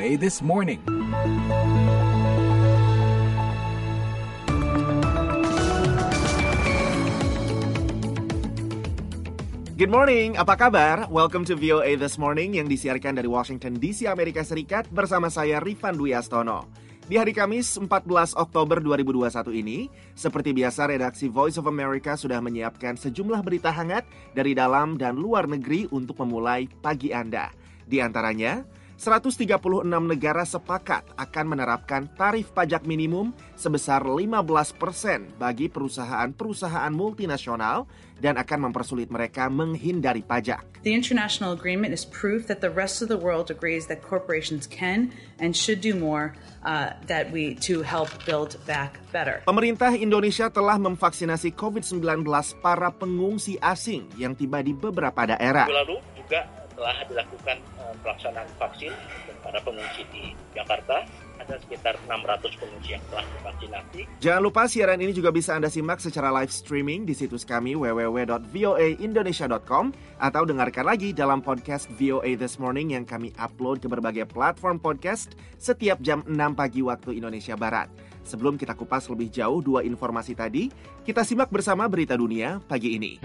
VOA This Morning. Good morning, apa kabar? Welcome to VOA This Morning yang disiarkan dari Washington DC, Amerika Serikat bersama saya Rifan Dwi Astono. Di hari Kamis 14 Oktober 2021 ini, seperti biasa redaksi Voice of America sudah menyiapkan sejumlah berita hangat dari dalam dan luar negeri untuk memulai pagi Anda. Di antaranya, 136 negara sepakat akan menerapkan tarif pajak minimum sebesar 15% bagi perusahaan-perusahaan multinasional dan akan mempersulit mereka menghindari pajak. The international agreement is proof that the rest of the world agrees that corporations can and should do more to help build back better. Pemerintah Indonesia telah memvaksinasi COVID-19 para pengungsi asing yang tiba di beberapa daerah. Lalu juga telah dilakukan pelaksanaan vaksin para pengungsi di Jakarta. Ada sekitar 600 pengungsi yang telah divaksinasi. Jangan lupa siaran ini juga bisa Anda simak secara live streaming di situs kami www.voaindonesia.com atau dengarkan lagi dalam podcast VOA This Morning yang kami upload ke berbagai platform podcast setiap jam 6 pagi waktu Indonesia Barat. Sebelum kita kupas lebih jauh dua informasi tadi, kita simak bersama berita dunia pagi ini.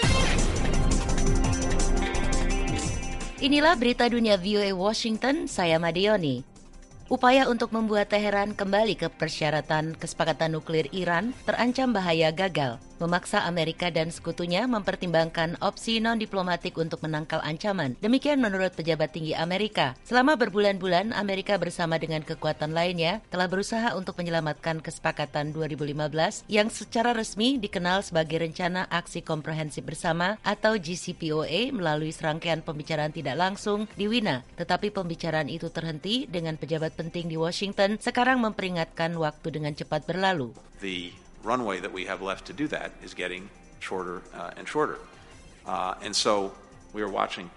Inilah berita dunia VOA Washington, saya Madioni. Upaya untuk membuat Teheran kembali ke persyaratan kesepakatan nuklir Iran terancam bahaya gagal, memaksa Amerika dan sekutunya mempertimbangkan opsi non-diplomatik untuk menangkal ancaman. Demikian menurut pejabat tinggi Amerika. Selama berbulan-bulan, Amerika bersama dengan kekuatan lainnya telah berusaha untuk menyelamatkan kesepakatan 2015 yang secara resmi dikenal sebagai Rencana Aksi Komprehensif Bersama atau JCPOA melalui serangkaian pembicaraan tidak langsung di Wina. Tetapi pembicaraan itu terhenti dengan pejabat penting di Washington sekarang memperingatkan waktu dengan cepat berlalu. The runway that we have left to do that is getting shorter and shorter. And so we are watching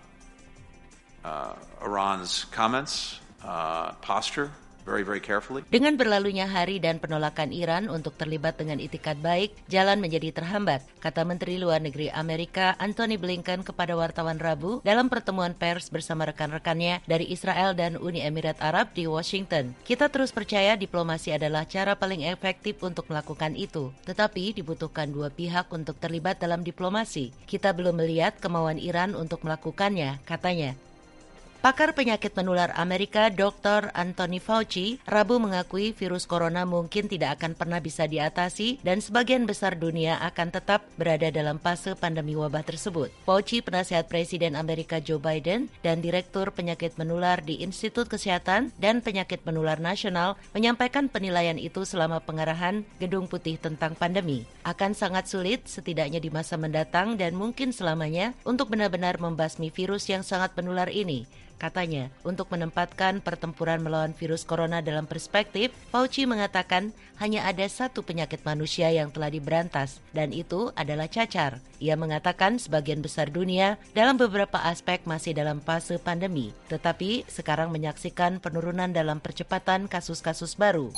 Iran's comments, posture, very, very carefully. Dengan berlalunya hari dan penolakan Iran untuk terlibat dengan itikat baik, jalan menjadi terhambat, kata Menteri Luar Negeri Amerika Antony Blinken kepada wartawan Rabu dalam pertemuan pers bersama rekan-rekannya dari Israel dan Uni Emirat Arab di Washington. Kita terus percaya diplomasi adalah cara paling efektif untuk melakukan itu, tetapi dibutuhkan dua pihak untuk terlibat dalam diplomasi. Kita belum melihat kemauan Iran untuk melakukannya, katanya. Pakar penyakit menular Amerika Dr. Anthony Fauci Rabu mengakui virus corona mungkin tidak akan pernah bisa diatasi dan sebagian besar dunia akan tetap berada dalam fase pandemi wabah tersebut. Fauci, penasihat Presiden Amerika Joe Biden dan Direktur Penyakit Menular di Institut Kesehatan dan Penyakit Menular Nasional menyampaikan penilaian itu selama pengarahan Gedung Putih tentang pandemi. Akan sangat sulit setidaknya di masa mendatang dan mungkin selamanya untuk benar-benar membasmi virus yang sangat menular ini. Katanya, untuk menempatkan pertempuran melawan virus corona dalam perspektif, Fauci mengatakan hanya ada satu penyakit manusia yang telah diberantas, dan itu adalah cacar. Ia mengatakan sebagian besar dunia dalam beberapa aspek masih dalam fase pandemi, tetapi sekarang menyaksikan penurunan dalam percepatan kasus-kasus baru.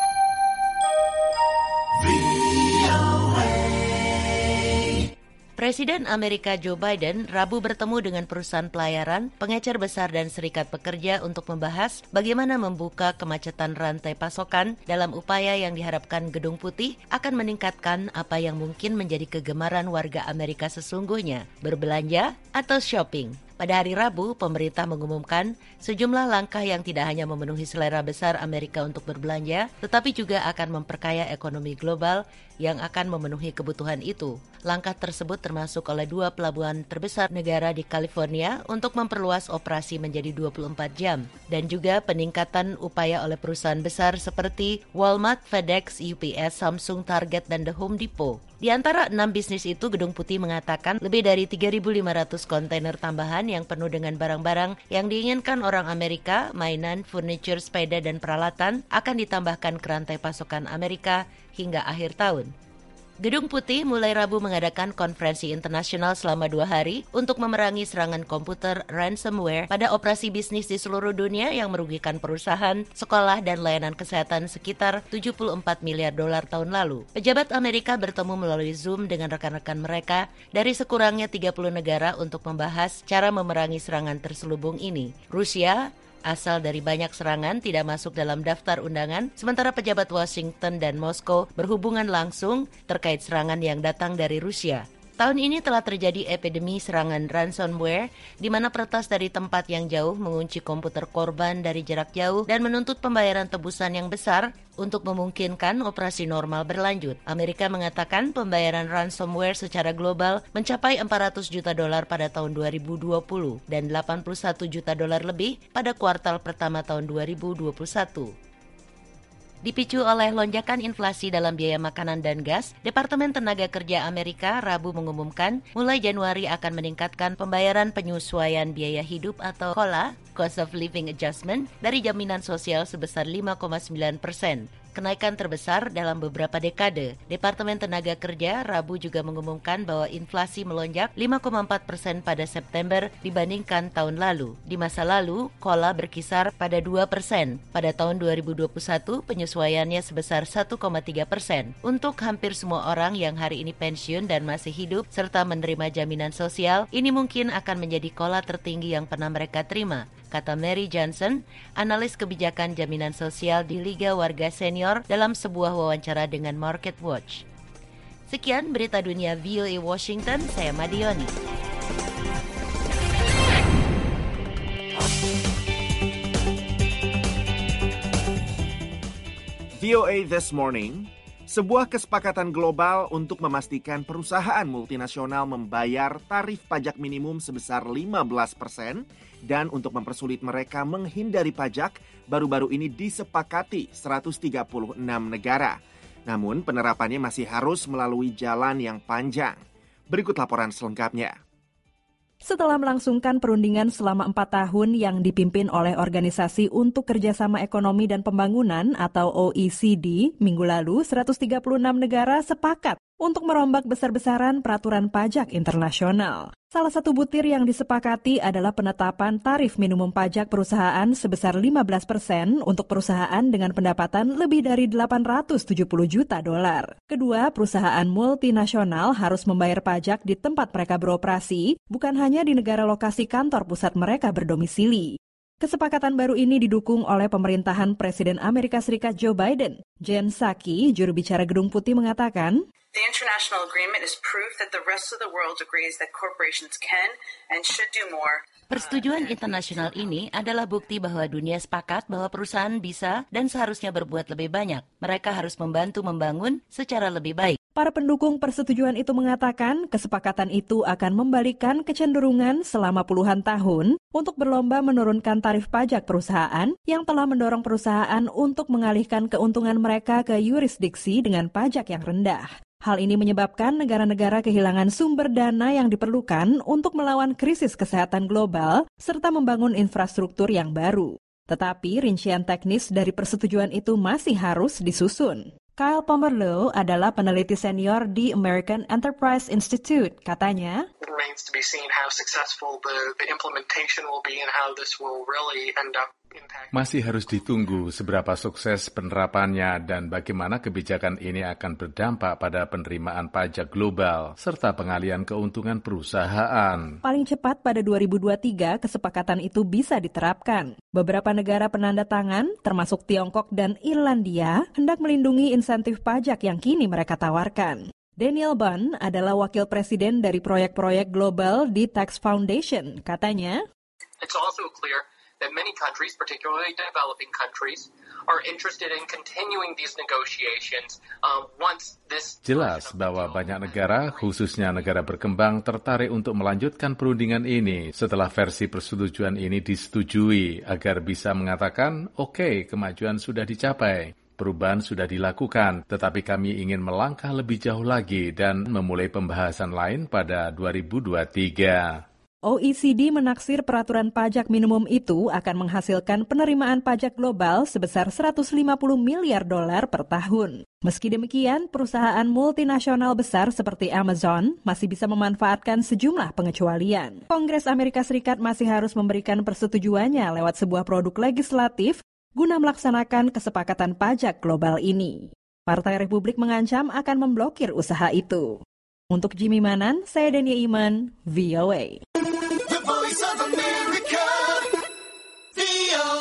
Presiden Amerika Joe Biden Rabu bertemu dengan perusahaan pelayaran, pengecer besar dan serikat pekerja untuk membahas bagaimana membuka kemacetan rantai pasokan dalam upaya yang diharapkan Gedung Putih akan meningkatkan apa yang mungkin menjadi kegemaran warga Amerika sesungguhnya, berbelanja atau shopping. Pada hari Rabu, pemerintah mengumumkan sejumlah langkah yang tidak hanya memenuhi selera besar Amerika untuk berbelanja, tetapi juga akan memperkaya ekonomi global yang akan memenuhi kebutuhan itu. Langkah tersebut termasuk oleh dua pelabuhan terbesar negara di California untuk memperluas operasi menjadi 24 jam, dan juga peningkatan upaya oleh perusahaan besar seperti Walmart, FedEx, UPS, Samsung, Target, dan The Home Depot. Di antara 6 bisnis itu, Gedung Putih mengatakan lebih dari 3.500 kontainer tambahan yang penuh dengan barang-barang yang diinginkan orang Amerika, mainan, furniture, sepeda, dan peralatan akan ditambahkan ke rantai pasokan Amerika hingga akhir tahun. Gedung Putih mulai Rabu mengadakan konferensi internasional selama 2 hari untuk memerangi serangan komputer ransomware pada operasi bisnis di seluruh dunia yang merugikan perusahaan, sekolah, dan layanan kesehatan sekitar $74 miliar tahun lalu. Pejabat Amerika bertemu melalui Zoom dengan rekan-rekan mereka dari sekurangnya 30 negara untuk membahas cara memerangi serangan terselubung ini. Rusia, asal dari banyak serangan tidak masuk dalam daftar undangan, sementara pejabat Washington dan Moskow berhubungan langsung terkait serangan yang datang dari Rusia. Tahun ini telah terjadi epidemi serangan ransomware, di mana peretas dari tempat yang jauh mengunci komputer korban dari jarak jauh dan menuntut pembayaran tebusan yang besar untuk memungkinkan operasi normal berlanjut. Amerika mengatakan pembayaran ransomware secara global mencapai $400 juta pada tahun 2020 dan $81 juta lebih pada kuartal pertama tahun 2021. Dipicu oleh lonjakan inflasi dalam biaya makanan dan gas, Departemen Tenaga Kerja Amerika Rabu mengumumkan mulai Januari akan meningkatkan pembayaran penyesuaian biaya hidup atau COLA, Cost of Living Adjustment, dari jaminan sosial sebesar 5,9%. Kenaikan terbesar dalam beberapa dekade. Departemen Tenaga Kerja Rabu juga mengumumkan bahwa inflasi melonjak 5,4% pada September dibandingkan tahun lalu. Di masa lalu, COLA berkisar pada 2%. Pada tahun 2021, penyesuaiannya sebesar 1,3%. Untuk hampir semua orang yang hari ini pensiun dan masih hidup serta menerima jaminan sosial, ini mungkin akan menjadi COLA tertinggi yang pernah mereka terima, kata Mary Johnson, analis kebijakan jaminan sosial di Liga Warga Senior dalam sebuah wawancara dengan Market Watch. Sekian berita dunia VOA Washington, saya Madioni. VOA This Morning, sebuah kesepakatan global untuk memastikan perusahaan multinasional membayar tarif pajak minimum sebesar 15%, dan untuk mempersulit mereka menghindari pajak, baru-baru ini disepakati 136 negara. Namun penerapannya masih harus melalui jalan yang panjang. Berikut laporan selengkapnya. Setelah melangsungkan perundingan selama 4 tahun yang dipimpin oleh Organisasi untuk Kerjasama Ekonomi dan Pembangunan atau OECD, minggu lalu 136 negara sepakat untuk merombak besar-besaran peraturan pajak internasional. Salah satu butir yang disepakati adalah penetapan tarif minimum pajak perusahaan sebesar 15% untuk perusahaan dengan pendapatan lebih dari $870 juta. Kedua, perusahaan multinasional harus membayar pajak di tempat mereka beroperasi, bukan hanya di negara lokasi kantor pusat mereka berdomisili. Kesepakatan baru ini didukung oleh pemerintahan Presiden Amerika Serikat Joe Biden. Jen Psaki, juru bicara Gedung Putih, mengatakan, The international agreement is proof that the rest of the world agrees that corporations can and should do more. Persetujuan internasional ini adalah bukti bahwa dunia sepakat bahwa perusahaan bisa dan seharusnya berbuat lebih banyak. Mereka harus membantu membangun secara lebih baik. Para pendukung persetujuan itu mengatakan kesepakatan itu akan membalikan kecenderungan selama puluhan tahun untuk berlomba menurunkan tarif pajak perusahaan yang telah mendorong perusahaan untuk mengalihkan keuntungan mereka ke yurisdiksi dengan pajak yang rendah. Hal ini menyebabkan negara-negara kehilangan sumber dana yang diperlukan untuk melawan krisis kesehatan global serta membangun infrastruktur yang baru. Tetapi rincian teknis dari persetujuan itu masih harus disusun. Kyle Pomerleau adalah peneliti senior di American Enterprise Institute. Katanya, It remains to be seen how successful the implementation will be and how this will really end up impacting. Masih harus ditunggu seberapa sukses penerapannya dan bagaimana kebijakan ini akan berdampak pada penerimaan pajak global serta pengalihan keuntungan perusahaan. paling cepat pada 2023 kesepakatan itu bisa diterapkan. Beberapa negara penanda tangan, termasuk Tiongkok dan Irlandia, hendak melindungi insentif pajak yang kini mereka tawarkan. Daniel Bunn adalah wakil presiden dari proyek-proyek global di Tax Foundation. Katanya, It's also clear that many countries, particularly developing countries, are interested in continuing these negotiations once this... Jelas bahwa banyak negara, khususnya negara berkembang, tertarik untuk melanjutkan perundingan ini setelah versi persetujuan ini disetujui agar bisa mengatakan, oke, kemajuan sudah dicapai. Perubahan sudah dilakukan, tetapi kami ingin melangkah lebih jauh lagi dan memulai pembahasan lain pada 2023. OECD menaksir peraturan pajak minimum itu akan menghasilkan penerimaan pajak global sebesar $150 miliar per tahun. Meski demikian, perusahaan multinasional besar seperti Amazon masih bisa memanfaatkan sejumlah pengecualian. Kongres Amerika Serikat masih harus memberikan persetujuannya lewat sebuah produk legislatif guna melaksanakan kesepakatan pajak global ini. Partai Republik mengancam akan memblokir usaha itu. Untuk Jimmy Manan, saya Dania Iman, VOA. The Voice of America, VOA.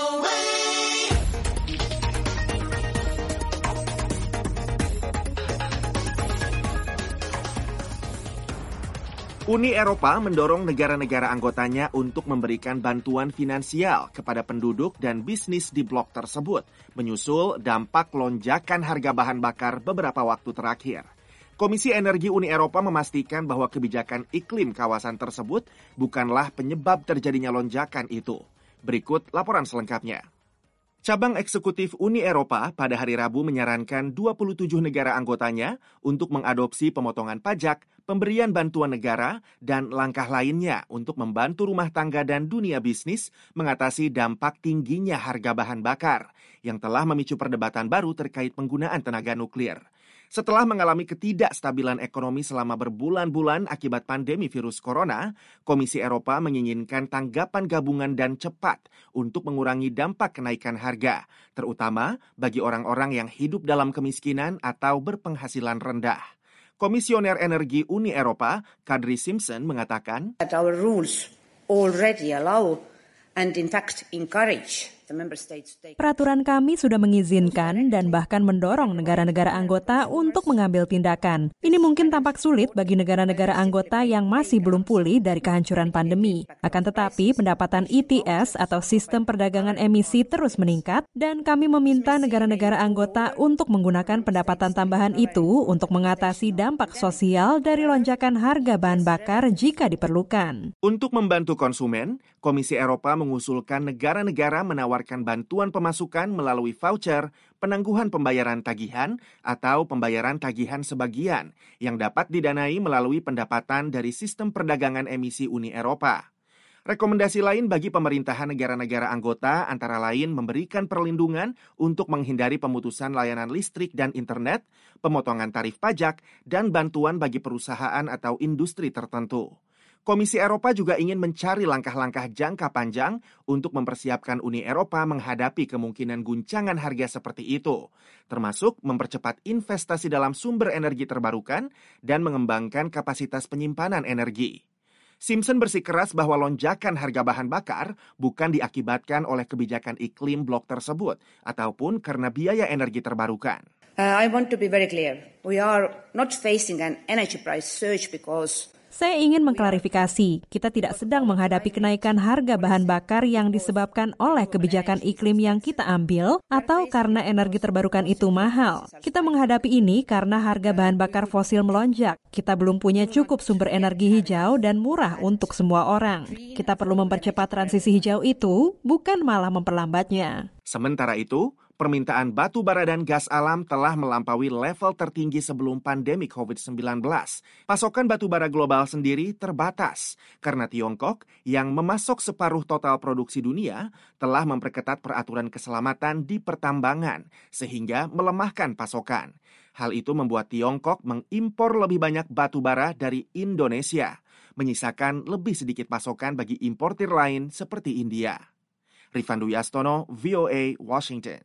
Uni Eropa mendorong negara-negara anggotanya untuk memberikan bantuan finansial kepada penduduk dan bisnis di blok tersebut, menyusul dampak lonjakan harga bahan bakar beberapa waktu terakhir. Komisi Energi Uni Eropa memastikan bahwa kebijakan iklim kawasan tersebut bukanlah penyebab terjadinya lonjakan itu. Berikut laporan selengkapnya. Cabang eksekutif Uni Eropa pada hari Rabu menyarankan 27 negara anggotanya untuk mengadopsi pemotongan pajak, pemberian bantuan negara, dan langkah lainnya untuk membantu rumah tangga dan dunia bisnis mengatasi dampak tingginya harga bahan bakar yang telah memicu perdebatan baru terkait penggunaan tenaga nuklir. Setelah mengalami ketidakstabilan ekonomi selama berbulan-bulan akibat pandemi virus corona, Komisi Eropa menginginkan tanggapan gabungan dan cepat untuk mengurangi dampak kenaikan harga, terutama bagi orang-orang yang hidup dalam kemiskinan atau berpenghasilan rendah. Komisioner Energi Uni Eropa, Kadri Simpson, mengatakan, Our rules already allow and in fact encourage peraturan kami sudah mengizinkan dan bahkan mendorong negara-negara anggota untuk mengambil tindakan. Ini mungkin tampak sulit bagi negara-negara anggota yang masih belum pulih dari kehancuran pandemi. Akan tetapi, pendapatan ETS atau Sistem Perdagangan Emisi terus meningkat dan kami meminta negara-negara anggota untuk menggunakan pendapatan tambahan itu untuk mengatasi dampak sosial dari lonjakan harga bahan bakar jika diperlukan. Untuk membantu konsumen, Komisi Eropa mengusulkan negara-negara menawarkan bantuan pemasukan melalui voucher, penangguhan pembayaran tagihan, atau pembayaran tagihan sebagian yang dapat didanai melalui pendapatan dari Sistem Perdagangan Emisi Uni Eropa. Rekomendasi lain bagi pemerintahan negara-negara anggota antara lain memberikan perlindungan untuk menghindari pemutusan layanan listrik dan internet, pemotongan tarif pajak, dan bantuan bagi perusahaan atau industri tertentu. Komisi Eropa juga ingin mencari langkah-langkah jangka panjang untuk mempersiapkan Uni Eropa menghadapi kemungkinan guncangan harga seperti itu, termasuk mempercepat investasi dalam sumber energi terbarukan dan mengembangkan kapasitas penyimpanan energi. Simpson bersikeras bahwa lonjakan harga bahan bakar bukan diakibatkan oleh kebijakan iklim blok tersebut ataupun karena biaya energi terbarukan. I want to be very clear. We are not facing an energy price surge because Saya ingin mengklarifikasi, kita tidak sedang menghadapi kenaikan harga bahan bakar yang disebabkan oleh kebijakan iklim yang kita ambil atau karena energi terbarukan itu mahal. Kita menghadapi ini karena harga bahan bakar fosil melonjak. Kita belum punya cukup sumber energi hijau dan murah untuk semua orang. Kita perlu mempercepat transisi hijau itu, bukan malah memperlambatnya. Sementara itu, permintaan batu bara dan gas alam telah melampaui level tertinggi sebelum pandemi COVID-19. Pasokan batu bara global sendiri terbatas karena Tiongkok yang memasok separuh total produksi dunia telah memperketat peraturan keselamatan di pertambangan sehingga melemahkan pasokan. Hal itu membuat Tiongkok mengimpor lebih banyak batu bara dari Indonesia, menyisakan lebih sedikit pasokan bagi importir lain seperti India. Rifan Dwi Astono, VOA, Washington.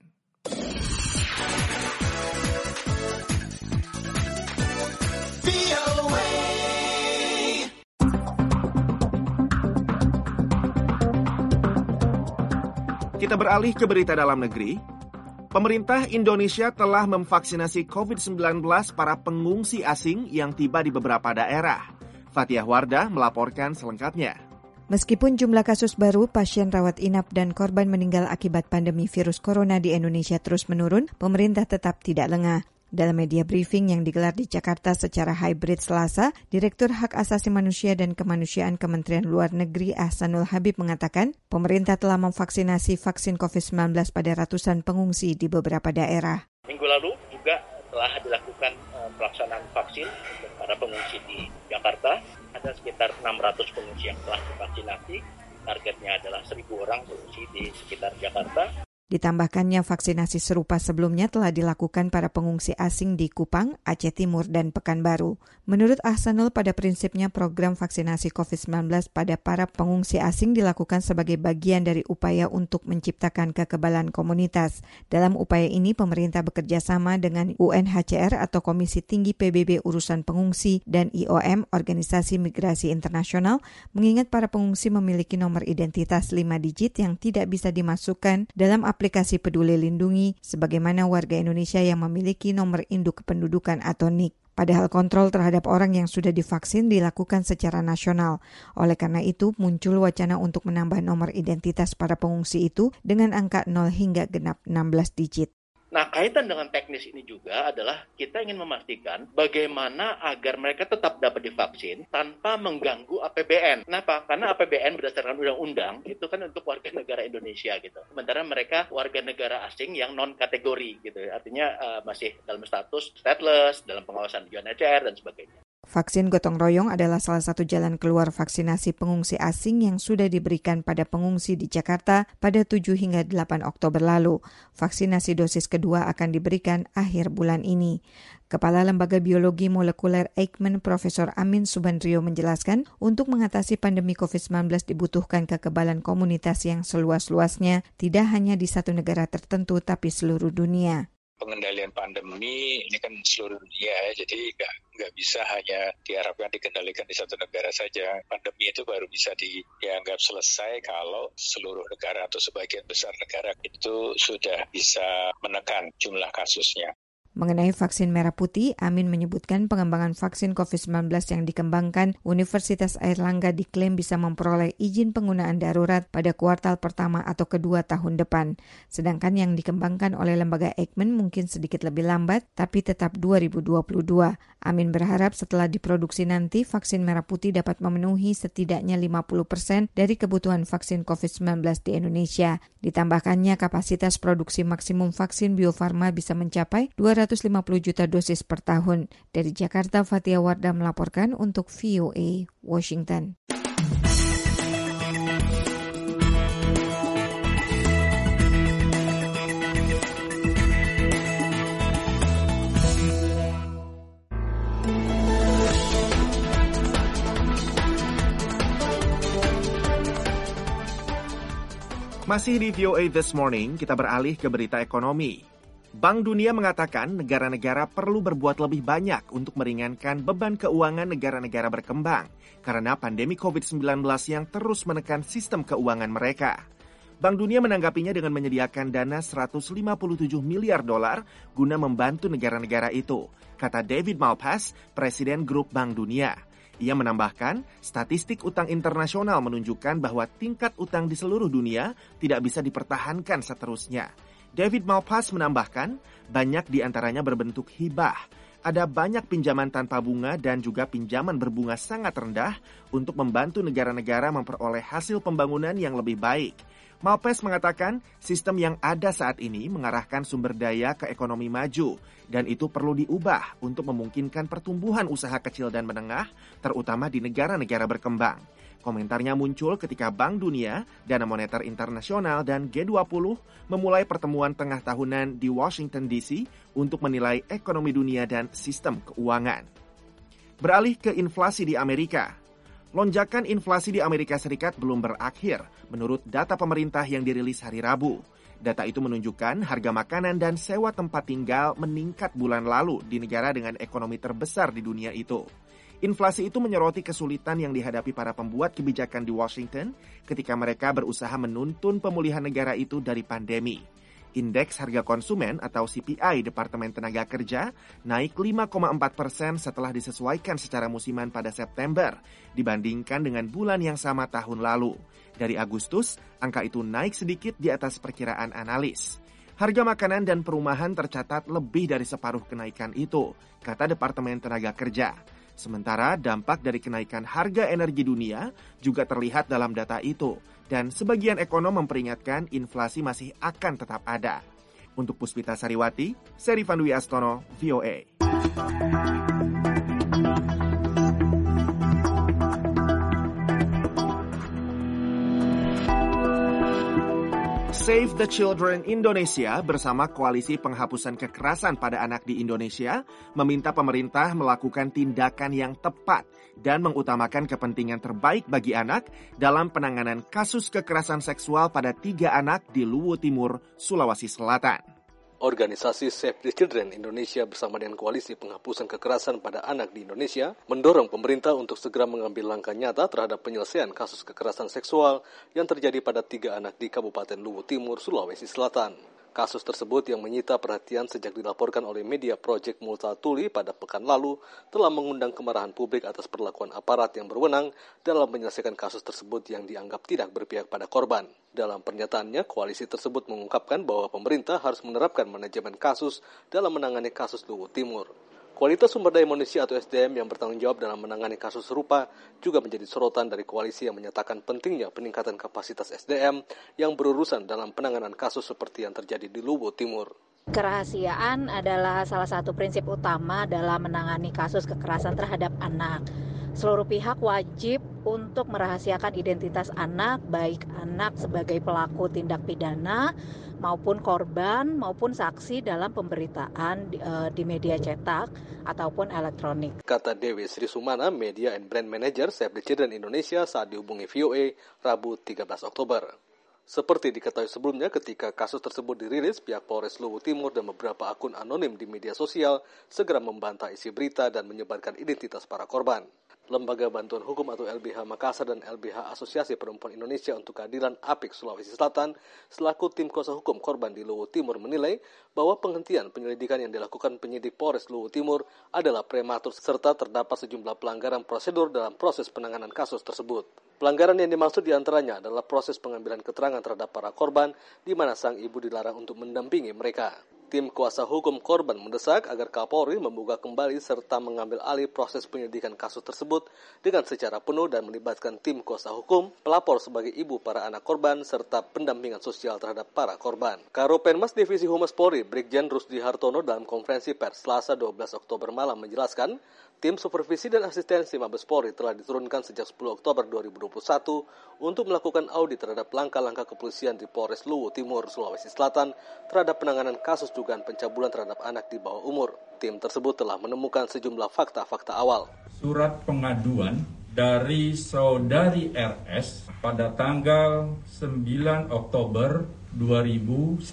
Kita beralih ke berita dalam negeri. Pemerintah Indonesia telah memvaksinasi COVID-19 para pengungsi asing yang tiba di beberapa daerah. Fathiah Wardah melaporkan selengkapnya. Meskipun jumlah kasus baru, pasien rawat inap dan korban meninggal akibat pandemi virus corona di Indonesia terus menurun, pemerintah tetap tidak lengah. Dalam media briefing yang digelar di Jakarta secara hybrid Selasa, Direktur Hak Asasi Manusia dan Kemanusiaan Kementerian Luar Negeri Ahsanul Habib mengatakan, pemerintah telah memvaksinasi vaksin COVID-19 pada ratusan pengungsi di beberapa daerah. Minggu lalu juga telah dilakukan pelaksanaan vaksin untuk para pengungsi di Jakarta. Ada sekitar 600 pengungsi yang telah divaksinasi. Targetnya adalah 1.000 orang pengungsi di sekitar Jakarta. Ditambahkannya vaksinasi serupa sebelumnya telah dilakukan para pengungsi asing di Kupang, Aceh Timur, dan Pekanbaru. Menurut Ahsanul, pada prinsipnya program vaksinasi COVID-19 pada para pengungsi asing dilakukan sebagai bagian dari upaya untuk menciptakan kekebalan komunitas. Dalam upaya ini, pemerintah bekerja sama dengan UNHCR atau Komisi Tinggi PBB Urusan Pengungsi dan IOM, Organisasi Migrasi Internasional, mengingat para pengungsi memiliki nomor identitas 5 digit yang tidak bisa dimasukkan dalam aplikasi Peduli Lindungi sebagaimana warga Indonesia yang memiliki nomor induk kependudukan atau NIK. Padahal kontrol terhadap orang yang sudah divaksin dilakukan secara nasional. Oleh karena itu, muncul wacana untuk menambah nomor identitas para pengungsi itu dengan angka 0 hingga genap 16 digit. Nah, kaitan dengan teknis ini juga adalah kita ingin memastikan bagaimana agar mereka tetap dapat divaksin tanpa mengganggu APBN. Kenapa? Karena APBN berdasarkan undang-undang itu kan untuk warga negara Indonesia gitu. Sementara mereka warga negara asing yang non-kategori gitu. Artinya masih dalam status stateless, dalam pengawasan UNHCR dan sebagainya. Vaksin gotong royong adalah salah satu jalan keluar vaksinasi pengungsi asing yang sudah diberikan pada pengungsi di Jakarta pada 7 hingga 8 Oktober lalu. Vaksinasi dosis kedua akan diberikan akhir bulan ini. Kepala Lembaga Biologi Molekuler Eijkman, Profesor Amin Subandrio menjelaskan, untuk mengatasi pandemi COVID-19 dibutuhkan kekebalan komunitas yang seluas-luasnya, tidak hanya di satu negara tertentu tapi seluruh dunia. Pengendalian pandemi ini kan seluruh dunia ya, jadi nggak bisa hanya diharapkan dikendalikan di satu negara saja. Pandemi itu baru bisa dianggap selesai kalau seluruh negara atau sebagian besar negara itu sudah bisa menekan jumlah kasusnya. Mengenai vaksin merah putih, Amin menyebutkan pengembangan vaksin COVID-19 yang dikembangkan Universitas Airlangga diklaim bisa memperoleh izin penggunaan darurat pada kuartal pertama atau kedua tahun depan. Sedangkan yang dikembangkan oleh lembaga Eijkman mungkin sedikit lebih lambat, tapi tetap 2022. Amin berharap setelah diproduksi nanti, vaksin merah putih dapat memenuhi setidaknya 50% dari kebutuhan vaksin COVID-19 di Indonesia. Ditambahkannya kapasitas produksi maksimum vaksin Bio Farma bisa mencapai 250 juta dosis per tahun. Dari Jakarta, Fatia Wardah melaporkan untuk VOA Washington. Masih di VOA This Morning, kita beralih ke berita ekonomi. Bank Dunia mengatakan negara-negara perlu berbuat lebih banyak untuk meringankan beban keuangan negara-negara berkembang karena pandemi COVID-19 yang terus menekan sistem keuangan mereka. Bank Dunia menanggapinya dengan menyediakan dana $157 miliar guna membantu negara-negara itu, kata David Malpass, Presiden Grup Bank Dunia. Ia menambahkan, statistik utang internasional menunjukkan bahwa tingkat utang di seluruh dunia tidak bisa dipertahankan seterusnya. David Malpass menambahkan, banyak di antaranya berbentuk hibah. Ada banyak pinjaman tanpa bunga dan juga pinjaman berbunga sangat rendah untuk membantu negara-negara memperoleh hasil pembangunan yang lebih baik. Malpass mengatakan, sistem yang ada saat ini mengarahkan sumber daya ke ekonomi maju dan itu perlu diubah untuk memungkinkan pertumbuhan usaha kecil dan menengah, terutama di negara-negara berkembang. Komentarnya muncul ketika Bank Dunia, Dana Moneter Internasional, dan G20 memulai pertemuan tengah tahunan di Washington DC untuk menilai ekonomi dunia dan sistem keuangan. Beralih ke inflasi di Amerika. Lonjakan inflasi di Amerika Serikat belum berakhir, menurut data pemerintah yang dirilis hari Rabu. Data itu menunjukkan harga makanan dan sewa tempat tinggal meningkat bulan lalu di negara dengan ekonomi terbesar di dunia itu. Inflasi itu menyoroti kesulitan yang dihadapi para pembuat kebijakan di Washington ketika mereka berusaha menuntun pemulihan negara itu dari pandemi. Indeks harga konsumen atau CPI Departemen Tenaga Kerja naik 5,4% setelah disesuaikan secara musiman pada September dibandingkan dengan bulan yang sama tahun lalu. Dari Agustus, angka itu naik sedikit di atas perkiraan analis. Harga makanan dan perumahan tercatat lebih dari separuh kenaikan itu, kata Departemen Tenaga Kerja. Sementara dampak dari kenaikan harga energi dunia juga terlihat dalam data itu, dan sebagian ekonom memperingatkan inflasi masih akan tetap ada. Untuk Puspita Sariwati, saya Rifan Dwi Astono, VOA. Save the Children Indonesia bersama Koalisi Penghapusan Kekerasan pada Anak di Indonesia meminta pemerintah melakukan tindakan yang tepat dan mengutamakan kepentingan terbaik bagi anak dalam penanganan kasus kekerasan seksual pada 3 anak di Luwu Timur, Sulawesi Selatan. Organisasi Save the Children Indonesia bersama dengan Koalisi Penghapusan Kekerasan pada Anak di Indonesia mendorong pemerintah untuk segera mengambil langkah nyata terhadap penyelesaian kasus kekerasan seksual yang terjadi pada 3 anak di Kabupaten Luwu Timur, Sulawesi Selatan. Kasus tersebut yang menyita perhatian sejak dilaporkan oleh media Project Multatuli pada pekan lalu telah mengundang kemarahan publik atas perlakuan aparat yang berwenang dalam menyelesaikan kasus tersebut yang dianggap tidak berpihak pada korban. Dalam pernyataannya, koalisi tersebut mengungkapkan bahwa pemerintah harus menerapkan manajemen kasus dalam menangani kasus Luwu Timur. Kualitas sumber daya manusia atau SDM yang bertanggung jawab dalam menangani kasus serupa juga menjadi sorotan dari koalisi yang menyatakan pentingnya peningkatan kapasitas SDM yang berurusan dalam penanganan kasus seperti yang terjadi di Luwu Timur. Kerahasiaan adalah salah satu prinsip utama dalam menangani kasus kekerasan terhadap anak. Seluruh pihak wajib untuk merahasiakan identitas anak, baik anak sebagai pelaku tindak pidana maupun korban maupun saksi dalam pemberitaan di media cetak ataupun elektronik. Kata Dewi Sri Sumana, Media and Brand Manager Save the Children Indonesia saat dihubungi VOA Rabu 13 Oktober. Seperti diketahui sebelumnya, ketika kasus tersebut dirilis, pihak Polres Luwu Timur dan beberapa akun anonim di media sosial segera membantah isi berita dan menyebarkan identitas para korban. Lembaga Bantuan Hukum atau LBH Makassar dan LBH Asosiasi Perempuan Indonesia untuk Keadilan APIK Sulawesi Selatan selaku tim kuasa hukum korban di Luwu Timur menilai bahwa penghentian penyelidikan yang dilakukan penyidik Polres Luwu Timur adalah prematur serta terdapat sejumlah pelanggaran prosedur dalam proses penanganan kasus tersebut. Pelanggaran yang dimaksud diantaranya adalah proses pengambilan keterangan terhadap para korban di mana sang ibu dilarang untuk mendampingi mereka. Tim kuasa hukum korban mendesak agar Kapolri membuka kembali serta mengambil alih proses penyelidikan kasus tersebut dengan secara penuh dan melibatkan tim kuasa hukum, pelapor sebagai ibu para anak korban, serta pendampingan sosial terhadap para korban. Karopenmas Divisi Humas Polri, Brigjen Rusdi Hartono dalam konferensi pers Selasa 12 Oktober malam menjelaskan, tim supervisi dan asistensi Mabes Polri telah diturunkan sejak 10 Oktober 2021 untuk melakukan audit terhadap langkah-langkah kepolisian di Polres Luwu Timur, Sulawesi Selatan terhadap penanganan kasus dugaan pencabulan terhadap anak di bawah umur. Tim tersebut telah menemukan sejumlah fakta-fakta awal. Surat pengaduan dari saudari RS pada tanggal 9 Oktober 2019.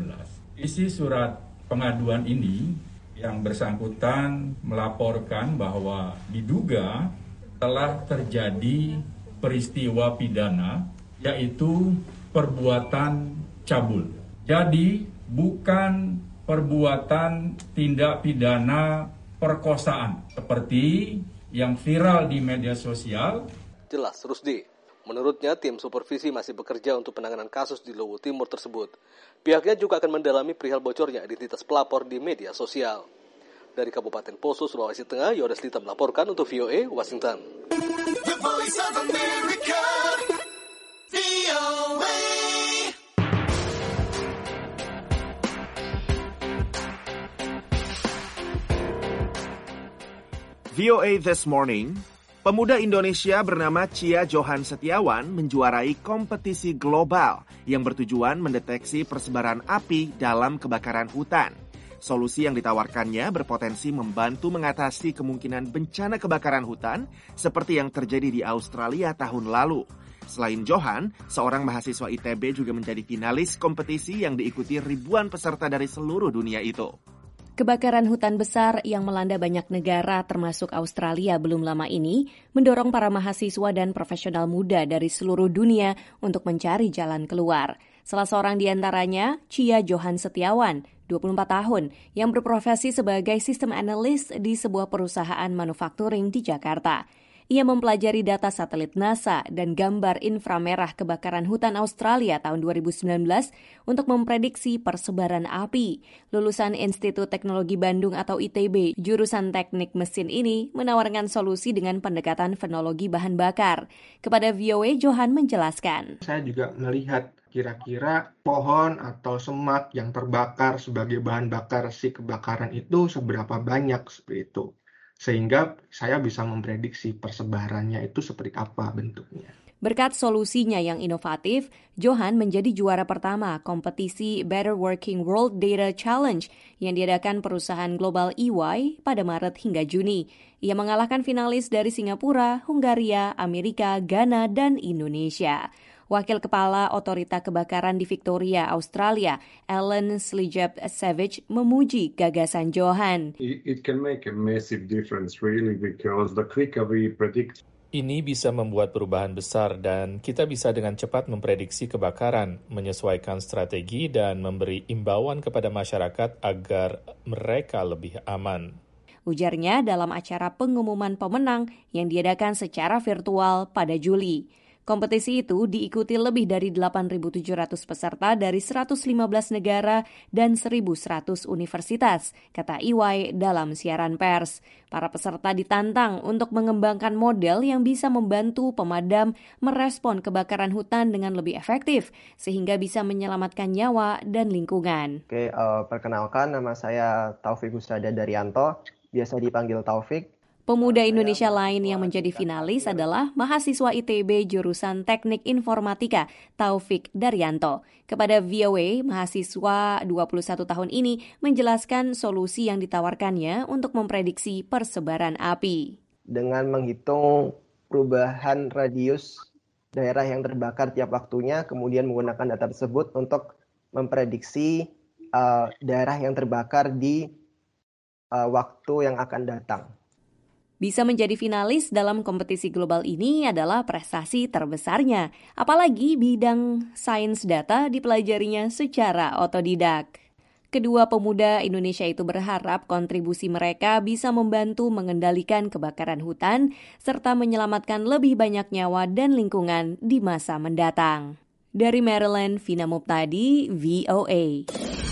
Isi surat pengaduan ini yang bersangkutan melaporkan bahwa diduga telah terjadi peristiwa pidana yaitu perbuatan cabul. Jadi bukan perbuatan tindak pidana perkosaan seperti yang viral di media sosial. Jelas Rusdi. Menurutnya, tim supervisi masih bekerja untuk penanganan kasus di Luwu Timur tersebut. Pihaknya juga akan mendalami perihal bocornya identitas pelapor di media sosial. Dari Kabupaten Poso, Sulawesi Tengah, Yodes Lita melaporkan untuk VOA Washington. The Voice of America, VOA. VOA This Morning, pemuda Indonesia bernama Chia Johan Setiawan menjuarai kompetisi global yang bertujuan mendeteksi persebaran api dalam kebakaran hutan. Solusi yang ditawarkannya berpotensi membantu mengatasi kemungkinan bencana kebakaran hutan seperti yang terjadi di Australia tahun lalu. Selain Johan, seorang mahasiswa ITB juga menjadi finalis kompetisi yang diikuti ribuan peserta dari seluruh dunia itu. Kebakaran hutan besar yang melanda banyak negara termasuk Australia belum lama ini mendorong para mahasiswa dan profesional muda dari seluruh dunia untuk mencari jalan keluar. Salah seorang di antaranya, Chia Johan Setiawan, 24 tahun, yang berprofesi sebagai sistem analis di sebuah perusahaan manufacturing di Jakarta. Ia mempelajari data satelit NASA dan gambar inframerah kebakaran hutan Australia tahun 2019 untuk memprediksi persebaran api. Lulusan Institut Teknologi Bandung atau ITB, jurusan teknik mesin ini menawarkan solusi dengan pendekatan fenologi bahan bakar. Kepada VOA, Johan menjelaskan. Saya juga melihat kira-kira pohon atau semak yang terbakar sebagai bahan bakar si kebakaran itu seberapa banyak seperti itu. Sehingga saya bisa memprediksi persebarannya itu seperti apa bentuknya. Berkat solusinya yang inovatif, Johan menjadi juara pertama kompetisi Better Working World Data Challenge yang diadakan perusahaan global EY pada Maret hingga Juni. Ia mengalahkan finalis dari Singapura, Hungaria, Amerika, Ghana, dan Indonesia. Wakil Kepala Otorita Kebakaran di Victoria, Australia, Alan Slijap-Savage, memuji gagasan Johan. It can make a massive difference really because the quicker we predict. Ini bisa membuat perubahan besar dan kita bisa dengan cepat memprediksi kebakaran, menyesuaikan strategi dan memberi imbauan kepada masyarakat agar mereka lebih aman. Ujarnya dalam acara pengumuman pemenang yang diadakan secara virtual pada Juli. Kompetisi itu diikuti lebih dari 8.700 peserta dari 115 negara dan 1.100 universitas, kata EY dalam siaran pers. Para peserta ditantang untuk mengembangkan model yang bisa membantu pemadam merespon kebakaran hutan dengan lebih efektif, sehingga bisa menyelamatkan nyawa dan lingkungan. Oke, perkenalkan, nama saya Taufik Husada Daryanto, biasa dipanggil Taufik. Pemuda Indonesia lain yang menjadi finalis adalah mahasiswa ITB jurusan Teknik Informatika, Taufik Daryanto. Kepada VOA, mahasiswa 21 tahun ini menjelaskan solusi yang ditawarkannya untuk memprediksi persebaran api. Dengan menghitung perubahan radius daerah yang terbakar tiap waktunya, kemudian menggunakan data tersebut untuk memprediksi daerah yang terbakar di waktu yang akan datang. Bisa menjadi finalis dalam kompetisi global ini adalah prestasi terbesarnya, apalagi bidang sains data dipelajarinya secara otodidak. Kedua pemuda Indonesia itu berharap kontribusi mereka bisa membantu mengendalikan kebakaran hutan serta menyelamatkan lebih banyak nyawa dan lingkungan di masa mendatang. Dari Maryland, Vina Muptadi, VOA.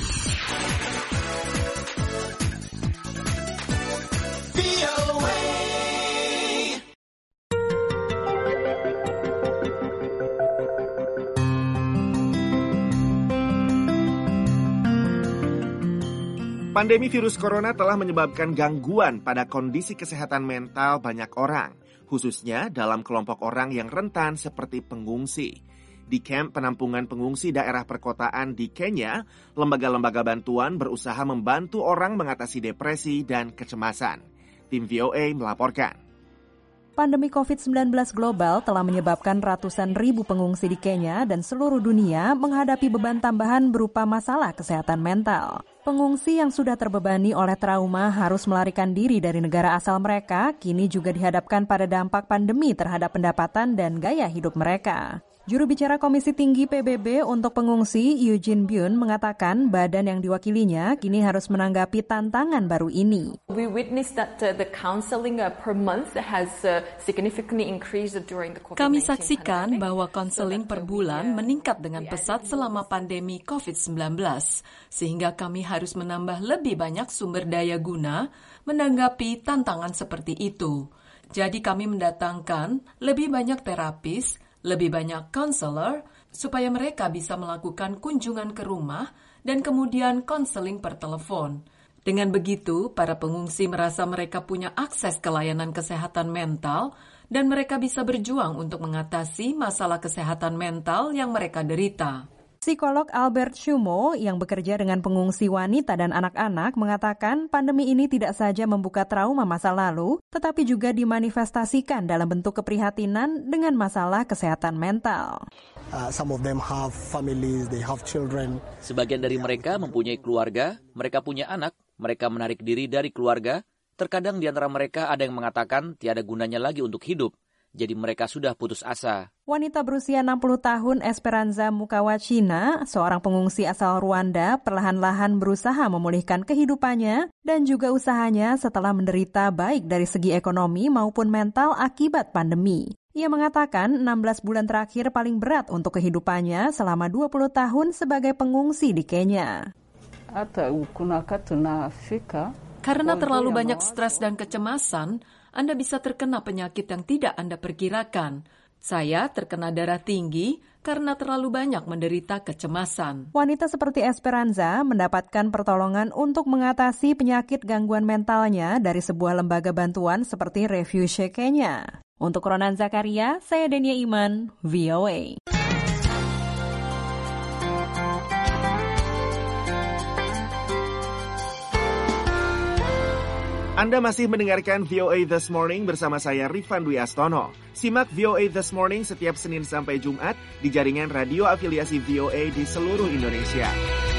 Pandemi virus corona telah menyebabkan gangguan pada kondisi kesehatan mental banyak orang, khususnya dalam kelompok orang yang rentan seperti pengungsi. Di kamp penampungan pengungsi daerah perkotaan di Kenya, lembaga-lembaga bantuan berusaha membantu orang mengatasi depresi dan kecemasan. Tim VOA melaporkan. Pandemi COVID-19 global telah menyebabkan ratusan ribu pengungsi di Kenya dan seluruh dunia menghadapi beban tambahan berupa masalah kesehatan mental. Pengungsi yang sudah terbebani oleh trauma harus melarikan diri dari negara asal mereka, kini juga dihadapkan pada dampak pandemi terhadap pendapatan dan gaya hidup mereka. Juru bicara Komisi Tinggi PBB untuk pengungsi, Eugene Byun, mengatakan badan yang diwakilinya kini harus menanggapi tantangan baru ini. We witnessed that the counseling per month has significantly increased during the COVID-19. Kami saksikan bahwa konseling per bulan meningkat dengan pesat selama pandemi COVID-19, sehingga kami harus menambah lebih banyak sumber daya guna menanggapi tantangan seperti itu. Jadi kami mendatangkan lebih banyak terapis, lebih banyak konselor, supaya mereka bisa melakukan kunjungan ke rumah dan kemudian konseling per telepon. Dengan begitu, para pengungsi merasa mereka punya akses ke layanan kesehatan mental dan mereka bisa berjuang untuk mengatasi masalah kesehatan mental yang mereka derita. Psikolog Albert Shumo yang bekerja dengan pengungsi wanita dan anak-anak mengatakan pandemi ini tidak saja membuka trauma masa lalu, tetapi juga dimanifestasikan dalam bentuk keprihatinan dengan masalah kesehatan mental. Some of them have families, they have children. Sebagian dari mereka mempunyai keluarga, mereka punya anak, mereka menarik diri dari keluarga. Terkadang di antara mereka ada yang mengatakan tiada gunanya lagi untuk hidup. Jadi mereka sudah putus asa. Wanita berusia 60 tahun Esperanza Mukawachina, seorang pengungsi asal Rwanda, perlahan-lahan berusaha memulihkan kehidupannya dan juga usahanya setelah menderita baik dari segi ekonomi maupun mental akibat pandemi. Ia mengatakan 16 bulan terakhir paling berat untuk kehidupannya selama 20 tahun sebagai pengungsi di Kenya. Karena terlalu banyak stres dan kecemasan, Anda bisa terkena penyakit yang tidak Anda perkirakan. Saya terkena darah tinggi karena terlalu banyak menderita kecemasan. Wanita seperti Esperanza mendapatkan pertolongan untuk mengatasi penyakit gangguan mentalnya dari sebuah lembaga bantuan seperti Refuge Kenya. Untuk Ronan Zakaria, saya Denia Iman, VOA. Anda masih mendengarkan VOA This Morning bersama saya Rifan Dwi Astono. Simak VOA This Morning setiap Senin sampai Jumat di jaringan radio afiliasi VOA di seluruh Indonesia.